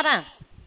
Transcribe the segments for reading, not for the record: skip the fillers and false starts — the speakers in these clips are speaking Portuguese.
hora.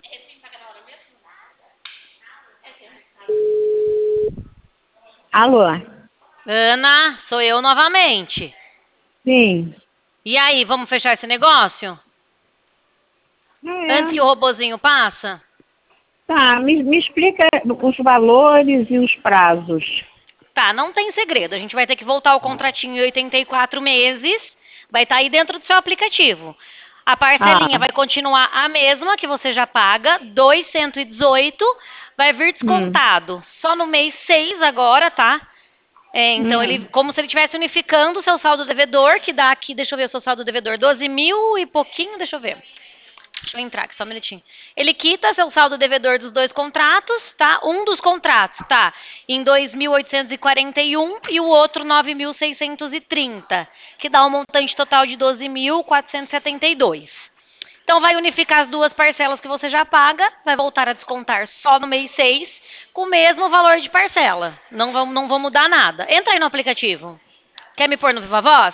Alô? Ana, sou eu novamente. Sim. E aí, vamos fechar esse negócio? Antes que o robozinho passa? Tá, me explica os valores e os prazos. Tá, não tem segredo. A gente vai ter que voltar ao contratinho em 84 meses. Vai estar aí dentro do seu aplicativo. A parcelinha vai continuar a mesma que você já paga, 218, vai vir descontado. Só no mês 6 agora, tá? Então, ele, como se ele estivesse unificando o seu saldo devedor, que dá aqui, deixa eu ver o seu saldo devedor, 12 mil e pouquinho, deixa eu ver. Deixa eu entrar aqui, só um minutinho. Ele quita seu saldo devedor dos dois contratos, tá? Um dos contratos tá em 2.841 e o outro 9.630, que dá um montante total de 12.472. Então, vai unificar as duas parcelas que você já paga, vai voltar a descontar só no mês 6, com o mesmo valor de parcela. Não vão mudar nada. Entra aí no aplicativo. Quer me pôr no Viva Voz?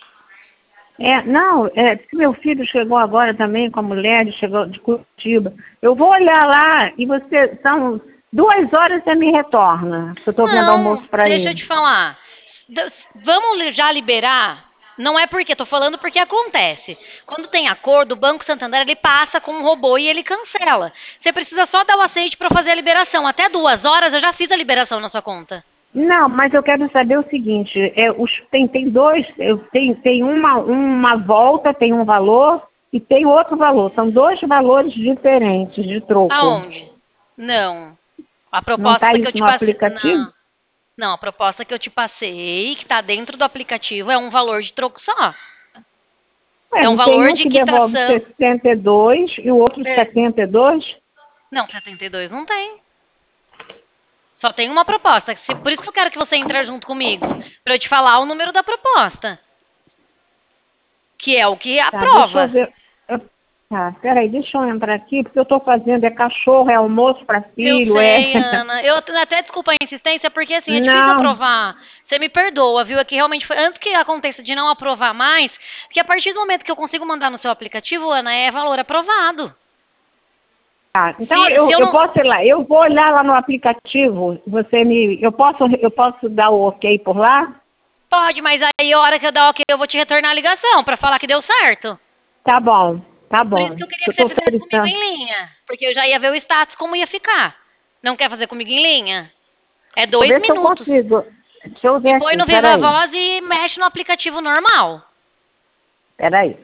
Porque meu filho chegou agora também com a mulher, ele chegou de Curitiba. Eu vou olhar lá e são 2 horas você me retorna, que eu estou vendo almoço para ele. Deixa eu te falar. Vamos já liberar? Não é porque, tô falando porque acontece. Quando tem acordo, o Banco Santander, ele passa com um robô e ele cancela. Você precisa só dar o aceite para fazer a liberação. Até 2 horas eu já fiz a liberação na sua conta. Não, mas eu quero saber o seguinte, tem dois, tem uma volta, tem um valor e tem outro valor. São 2 valores diferentes de troco. Aonde? Não. A Não proposta está que isso eu te no passei. aplicativo? Não, a proposta que eu te passei, que está dentro do aplicativo, é um valor de troco só. É um Não tem valor um de que devolve quitação. 62 e o outro 72? Não, 72 não tem. Só tem uma proposta. Por isso que eu quero que você entre junto comigo. Para eu te falar o número da proposta. Que é o que aprova. Deixa eu ver. Peraí, deixa eu entrar aqui, porque eu estou fazendo, cachorro, é almoço para Eu filho, sei, Ana. Eu até desculpa a insistência, porque assim, é difícil Não, aprovar. Você me perdoa, viu? É que realmente foi antes que aconteça de não aprovar mais, porque a partir do momento que eu consigo mandar no seu aplicativo, Ana, é valor aprovado. então Se eu eu não. posso ir lá, eu vou olhar lá no aplicativo, eu posso dar o ok por lá? Pode, mas aí a hora que eu dar ok, eu vou te retornar a ligação para falar que deu certo. Tá bom, tá Por isso bom. que eu queria Eu que você estou fizesse comigo fritando. em linha. Porque eu já ia ver o status como ia ficar. Não quer fazer comigo em linha? É Vou 2 ver se eu minutos. consigo. Deixa eu ver Me põe aqui, no Viva peraí. Voz e mexe no aplicativo normal. Peraí.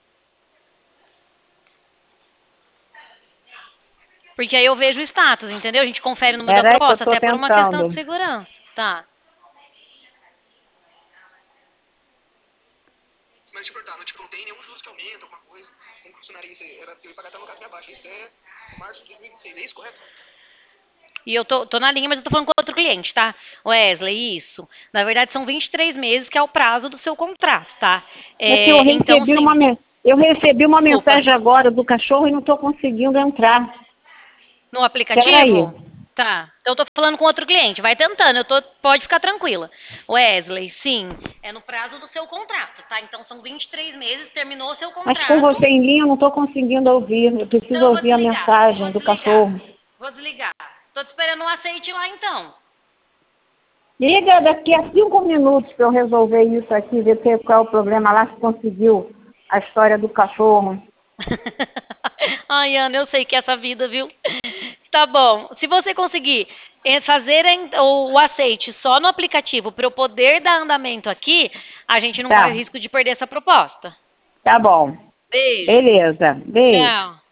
Porque aí eu vejo o status, entendeu? A gente confere o número da Peraí que eu proposta, estou até por uma questão de tentando. segurança. Tá. Mas te cortar, não tem nenhum juros que aumenta, alguma coisa. Como funcionaria isso? Eu ia pagar até no caso minha baixa. Isso é março de 2026, é isso, correto? E eu tô na linha, mas eu tô falando com outro cliente, tá? Wesley, isso. Na verdade, são 23 meses, que é o prazo do seu contrato, tá? É que eu Então, recebi sim. eu recebi uma Desculpa. mensagem agora do cachorro e não estou conseguindo entrar. No Peraí. aplicativo? Tá. Então eu tô falando com outro cliente. Vai tentando, pode ficar tranquila. Wesley, sim, é no prazo do seu contrato, tá? Então são 23 meses, terminou o seu Mas com contrato. você em linha eu não estou conseguindo ouvir. Eu preciso Então eu vou ouvir a desligar. mensagem do cachorro. Vou desligar. Tô te esperando um aceite lá então. Liga daqui a 5 minutos para eu resolver isso aqui, ver qual é o problema lá, se conseguiu a história do cachorro. Ai, Ana, eu sei que é essa vida, viu? Tá bom. Se você conseguir fazer o aceite só no aplicativo para eu poder dar andamento aqui, a gente não corre Tá, risco de perder essa proposta. tá bom. Beijo. Beleza. Beijo. Tchau.